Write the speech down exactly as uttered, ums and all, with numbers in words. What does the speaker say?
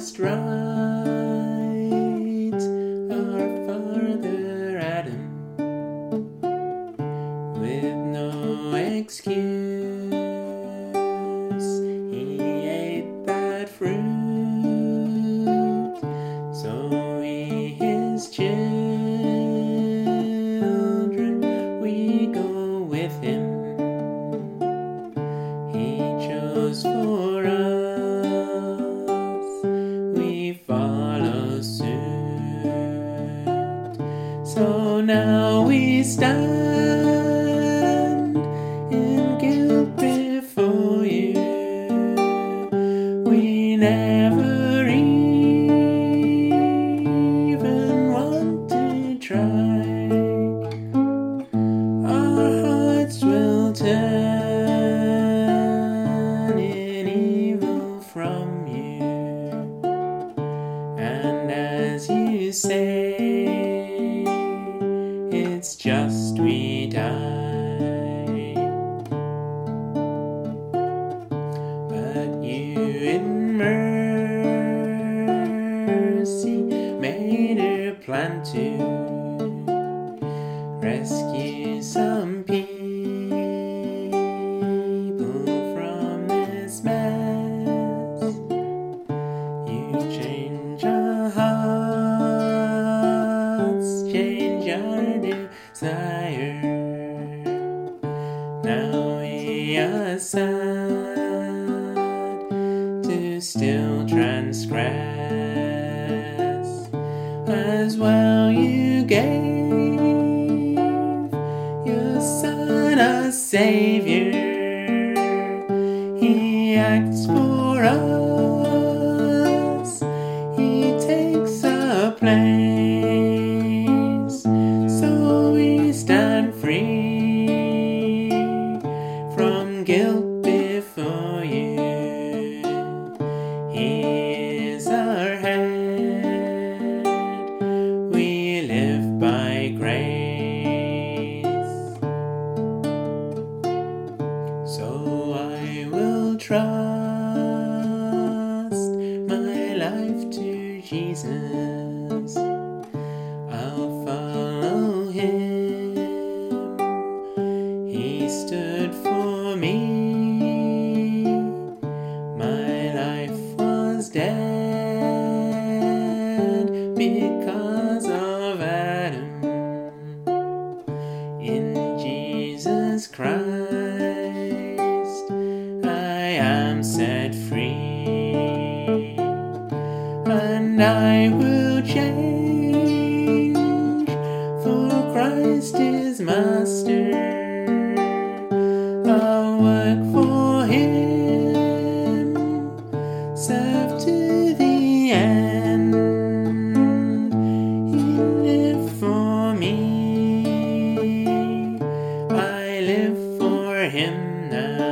just right. Our father Adam, with no excuse, he ate that fruit. So we, his children, we go with him. He chose for us, we follow suit. So now we stand in guilt before you. We never even want to try. Our hearts will turn in evil from you, and as you say, it's just we die. But you in mercy made a plan to rescue some people from this mess. You change our hearts, change our desire. Now we are sad to still transgress. As well you gave your Son a Savior. He acts for us, he takes our place. So we stand free from guilt before you. He is our head, we live by grace. So I will trust my life to Jesus. I'll follow him. He stood for me. My life was dead because of Adam. In Jesus Christ, I am set free, and I will change, for Christ is Master. I'll work for him, serve to the end. He lived for me, I live for him now.